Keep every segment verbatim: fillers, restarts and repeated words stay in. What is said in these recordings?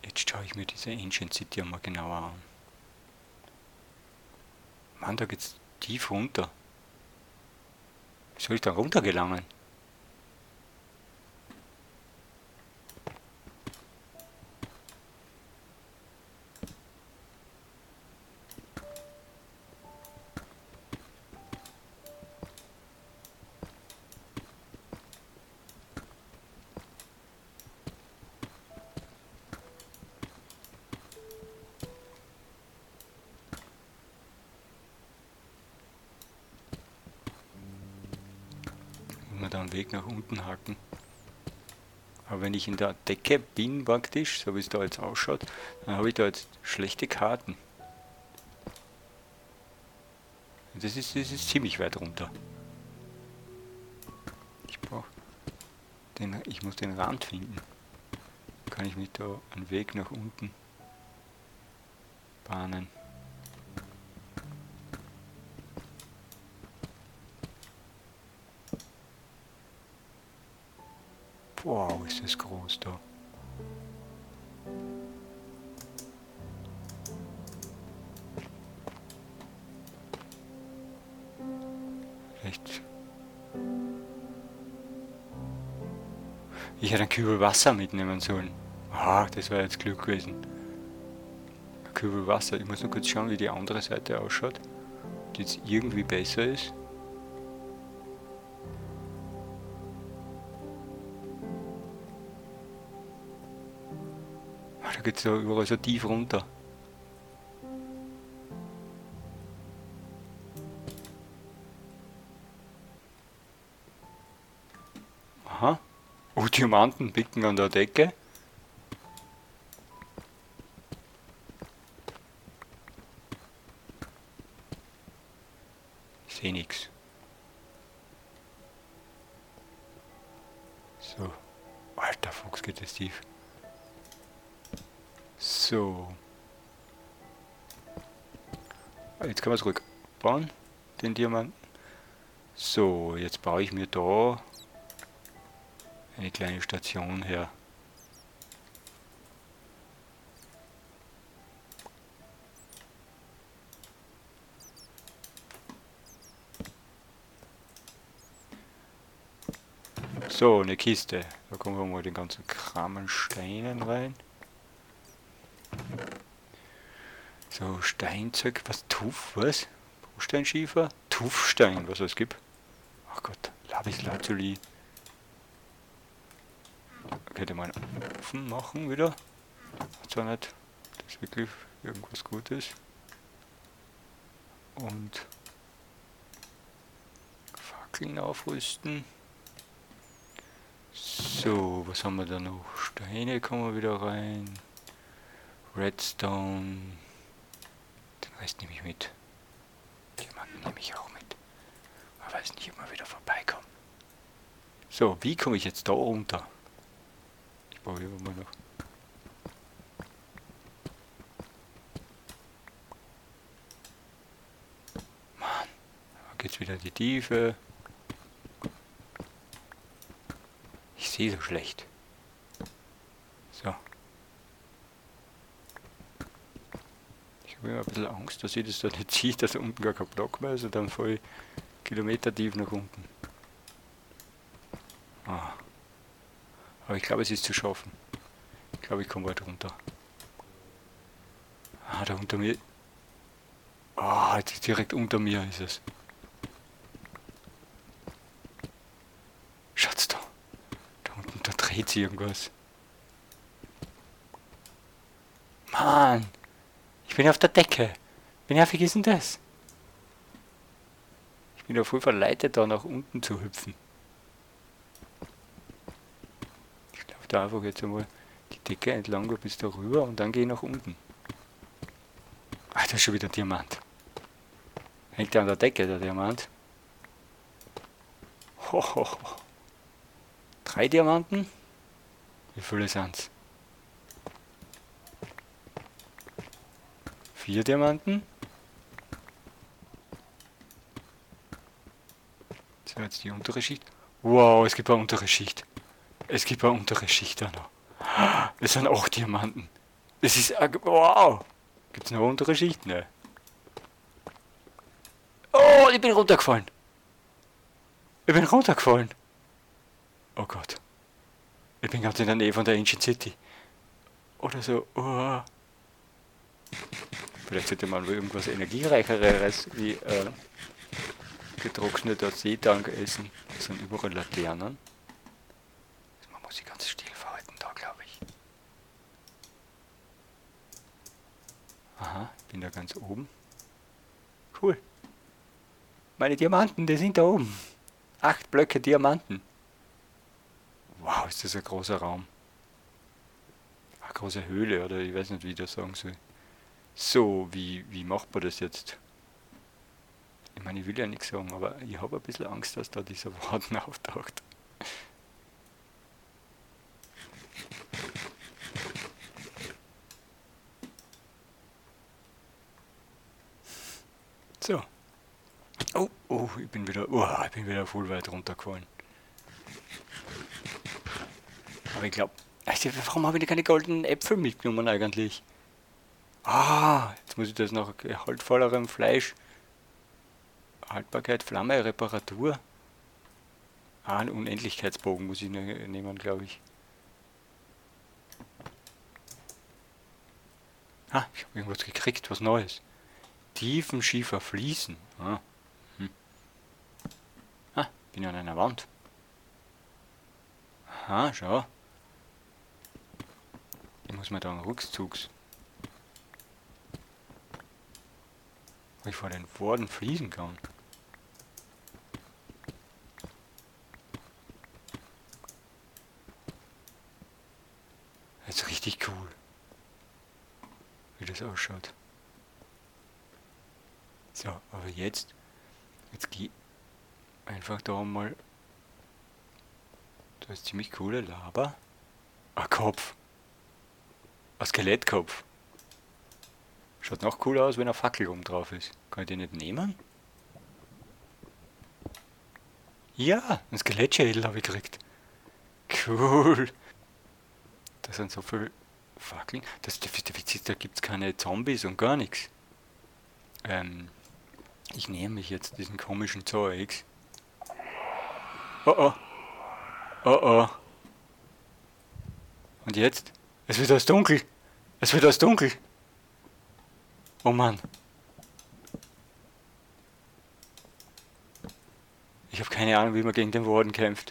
Jetzt schaue ich mir diese Ancient City einmal genauer an. Mann, da geht's tief runter. Wie soll ich da runter gelangen? Da einen Weg nach unten haken. Aber wenn ich in der Decke bin praktisch, so wie es da jetzt ausschaut, dann habe ich da jetzt schlechte Karten. Das ist, das ist ziemlich weit runter. Ich brauche den, ich muss den Rand finden. Kann ich mich da einen Weg nach unten bahnen. Wow, ist das groß da. Vielleicht. Ich hätte einen Kübel Wasser mitnehmen sollen. Ah, das wäre jetzt Glück gewesen. Ein Kübel Wasser. Ich muss nur kurz schauen, wie die andere Seite ausschaut. Die jetzt irgendwie besser ist. Da geht es ja überall so tief runter. Aha. Oh, Diamanten picken an der Decke. Ich sehe nichts. So. Alter Fuchs, geht das tief. So. Jetzt können wir es ruhig bauen, den Diamanten. So, jetzt baue ich mir da eine kleine Station her. So, eine Kiste. Da kommen wir mal den ganzen Kram an Steinen rein. So, Steinzeug, was? Tuff, was? Bruchsteinschiefer? Tuffstein, was es gibt. Ach Gott, Lapislazuli. Könnte man einen Ofen machen wieder. Hat zwar nicht, dass wirklich irgendwas Gutes. Und Fackeln aufrüsten. So, was haben wir da noch? Steine kommen wieder rein. Redstone. Den Rest nehme ich mit. Diamanten nehme ich auch mit. Man weiß nicht, ob wir wieder vorbeikommen. So, wie komme ich jetzt da runter? Ich brauche hier immer noch. Mann, da geht's wieder in die Tiefe. Ich sehe so schlecht. So. Ich habe immer ein bisschen Angst, dass ich das da nicht sehe, dass da unten gar kein Block mehr ist und dann voll Kilometer tief nach unten. Ah. Aber ich glaube, es ist zu schaffen. Ich glaube, ich komme weit runter. Ah, da unter mir. Ah, jetzt direkt unter mir ist es. Schaut's da. Da unten, da dreht sich irgendwas. Mann! Ich bin auf der Decke. Wie nervig ist denn das? Ich bin ja voll verleitet, da nach unten zu hüpfen. Ich laufe da einfach jetzt einmal die Decke entlang bis da rüber und dann gehe ich nach unten. Ach, da ist schon wieder Diamant. Hängt der an der Decke, der Diamant? Ho, ho, ho. Drei Diamanten? Wie viele sind's? Vier Diamanten. So, jetzt die untere Schicht. Wow, es gibt eine untere Schicht. Es gibt eine untere Schicht da noch. Es sind acht Diamanten. Das ist... Wow! Gibt's noch untere Schichten? Ne? Oh, ich bin runtergefallen. Ich bin runtergefallen. Oh Gott. Ich bin ganz in der Nähe von der Ancient City. Oder so. Oh. Vielleicht sollte man irgendwas Energiereicheres wie äh, getrockneter Seetank essen. Das sind überall Laternen. Man muss sich ganz still verhalten da, glaube ich. Aha, ich bin da ganz oben. Cool. Meine Diamanten, die sind da oben. Acht Blöcke Diamanten. Wow, ist das ein großer Raum. Eine große Höhle, oder ich weiß nicht, wie ich das sagen soll. So, wie, wie macht man das jetzt? Ich meine, ich will ja nichts sagen, aber ich habe ein bisschen Angst, dass da dieser Warten auftaucht. So. Oh, oh, ich bin wieder, oh, ich bin wieder voll weit runtergefallen. Aber ich glaube, warum habe ich keine goldenen Äpfel mitgenommen eigentlich? Ah, jetzt muss ich das nach gehaltvollerem Fleisch. Haltbarkeit, Flamme, Reparatur. Ah, einen Unendlichkeitsbogen muss ich ne nehmen, glaube ich. Ah, ich habe irgendwas gekriegt, was Neues. Tiefenschiefer Fliesen. Ah, hm. Ah, bin ja an einer Wand. Aha, schau. Ich muss mir da einen Rückzugs. Wo ich vor den Worten fließen kann. Das ist richtig cool. Wie das ausschaut. So, aber jetzt, jetzt geh einfach da mal. Da ist ziemlich coole Lava. Ein Kopf. Ein Skelettkopf. Schaut noch cooler aus, wenn eine Fackel oben drauf ist. Kann ich den nicht nehmen? Ja, ein Skelettschädel habe ich gekriegt. Cool. Da sind so viele Fackeln. Das, das, das, da gibt es keine Zombies und gar nichts. Ähm, ich nehme mich jetzt diesen komischen Zeugs. Oh oh. Oh oh. Und jetzt? Es wird alles dunkel. Es wird alles dunkel. Oh Mann. Ich habe keine Ahnung, wie man gegen den Warden kämpft.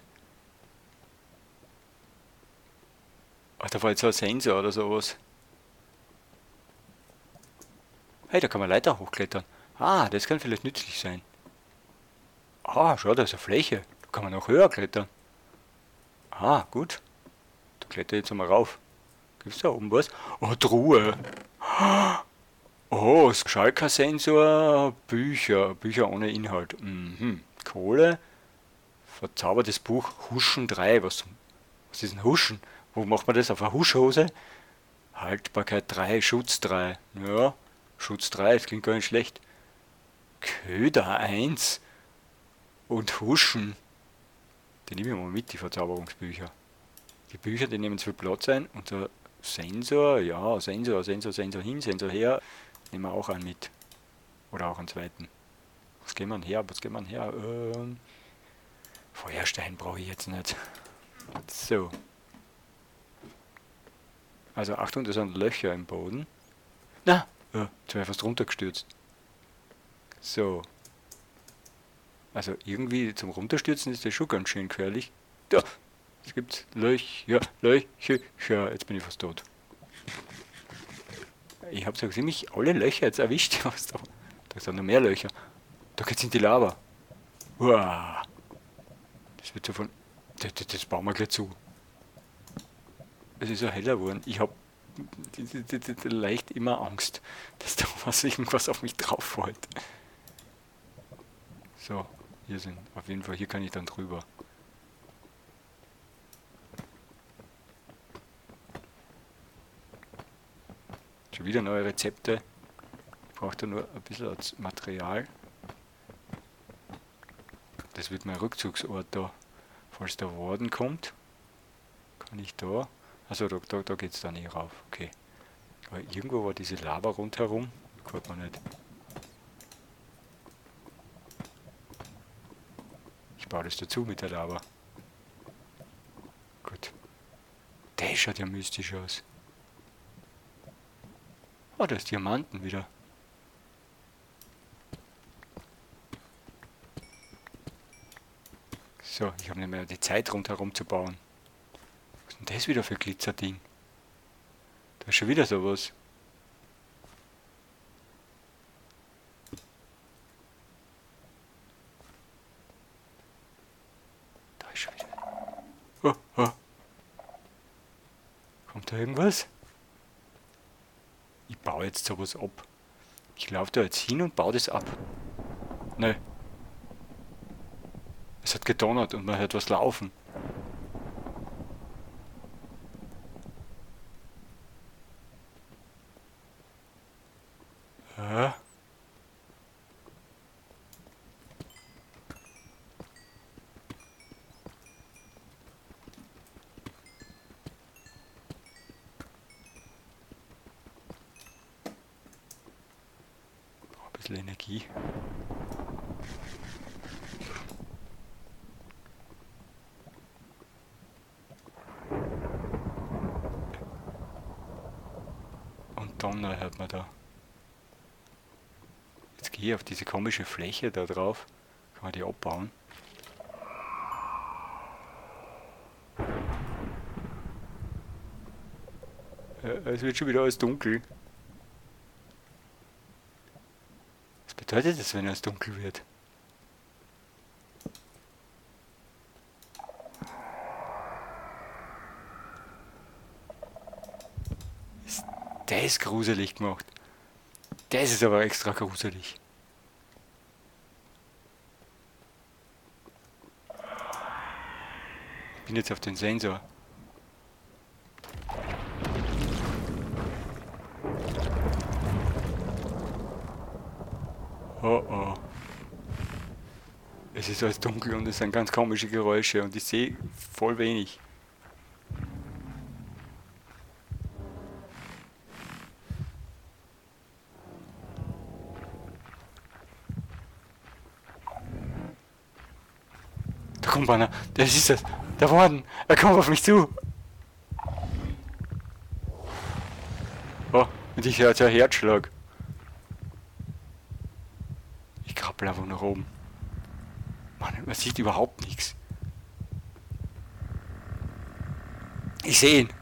Ach, da war jetzt so ein Sensor oder sowas. Hey, da kann man Leiter hochklettern. Ah, das kann vielleicht nützlich sein. Ah, schau, da ist eine Fläche. Da kann man noch höher klettern. Ah, gut. Da kletter ich jetzt einmal rauf. Gibt's da oben was? Oh, Truhe. Oh, Schalker-Sensor, Bücher. Bücher ohne Inhalt. Mhm. Kohle. Verzaubertes Buch. Huschen drei. Was, was ist ein Huschen? Wo macht man das? Auf einer Huschhose? Haltbarkeit drei, Schutz drei. Ja, Schutz drei, das klingt gar nicht schlecht. Köder eins und Huschen. Die nehme ich mal mit, die Verzauberungsbücher. Die Bücher, die nehmen zu viel Platz ein. Und der Sensor, ja, Sensor, Sensor, Sensor hin, Sensor her, nehmen wir auch einen mit. Oder auch einen zweiten. Was gehen wir her? Was gehen wir her? Ähm, Feuerstein brauche ich jetzt nicht. So. Also Achtung, da sind Löcher im Boden. Na, ja, jetzt wäre fast runtergestürzt. So. Also irgendwie zum Runterstürzen ist das schon ganz schön gefährlich. Da, es gibt Löcher, Löcher, ja, jetzt bin ich fast tot. Ich habe so ziemlich alle Löcher jetzt erwischt. Was da? Da sind noch mehr Löcher. Da geht's in die Lava. Uah. Das wird so von... Das, das, das bauen wir gleich zu. Es ist so heller geworden. Ich habe leicht immer Angst, dass da was irgendwas auf mich drauf fällt. So, hier sind. Auf jeden Fall, hier kann ich dann drüber. Schon wieder neue Rezepte. Ich brauche da nur ein bisschen als Material. Das wird mein Rückzugsort da. Falls der Warden kommt, kann ich da. Also da, da, da geht es dann eh rauf. Okay. Aber irgendwo war diese Lava rundherum. Gefällt mir nicht. Ich baue das dazu mit der Lava. Gut. Der schaut ja mystisch aus. Oh, da ist Diamanten wieder. So, ich habe nicht mehr die Zeit rundherum zu bauen. Was ist denn das wieder für ein Glitzerding? Da ist schon wieder sowas. Da ist schon wieder. Oh, oh. Kommt da irgendwas? Ich baue jetzt sowas ab. Ich laufe da jetzt hin und baue das ab. Nein. Es hat gedonnert und man hört was laufen. Ja. Ein bisschen Energie. Donner hört man da. Jetzt gehe ich auf diese komische Fläche da drauf. Kann man die abbauen? Ja, es wird schon wieder alles dunkel. Was bedeutet das, wenn es dunkel wird? Der ist gruselig gemacht. Das ist aber extra gruselig. Ich bin jetzt auf den Sensor. Oh oh. Es ist alles dunkel und es sind ganz komische Geräusche und ich sehe voll wenig. Da kommt einer. Das ist es. Da vorne. Er kommt auf mich zu. Oh, und ich höre jetzt einen Herzschlag. Ich krabbel einfach nach oben. Mann, man sieht überhaupt nichts. Ich sehe ihn.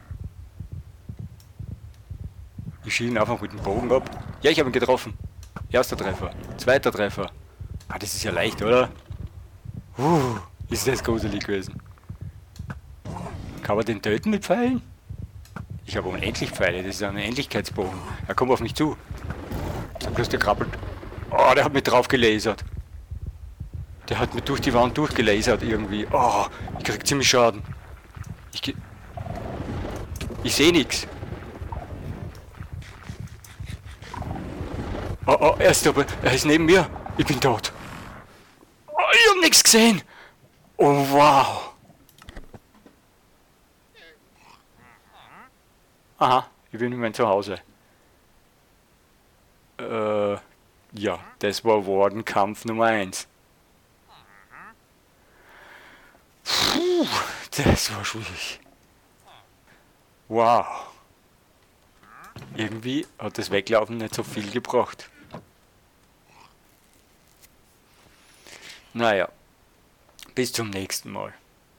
Ich schieße ihn einfach mit dem Bogen ab. Ja, ich habe ihn getroffen. Erster Treffer. Zweiter Treffer. Ah, das ist ja leicht, oder? Uh, ist das gruselig gewesen. Kann man den töten mit Pfeilen? Ich habe unendlich Pfeile, das ist ein Endlichkeitsbogen. Er kommt auf mich zu. Bloß der krabbelt. Oh, der hat mich drauf gelasert. Der hat mich durch die Wand durchgelasert irgendwie. Oh, ich krieg ziemlich Schaden. Ich ge Ich sehe nichts. Oh, oh, er ist aber, er ist neben mir. Ich bin tot. Oh, ich hab nichts gesehen. Oh, wow. Aha, ich bin in mein Zuhause. Äh, ja, das war Warden-Kampf Nummer eins. Puh, das war schwierig. Wow. Irgendwie hat das Weglaufen nicht so viel gebracht. Naja, bis zum nächsten Mal.